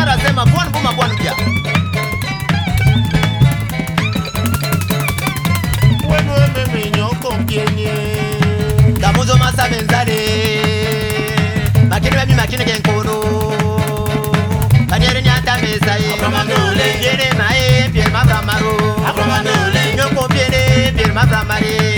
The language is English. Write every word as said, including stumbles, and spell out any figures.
Mara sema buan buma buan kia. Bueno me meño con pienye. Damuzo masa benzale. Makini wemi makini kenkoro. Kanyere nyata mesaye. Abramanole. Piene mae, piene mabramaro. Abramanole. Nyoko piene, piene mabramare.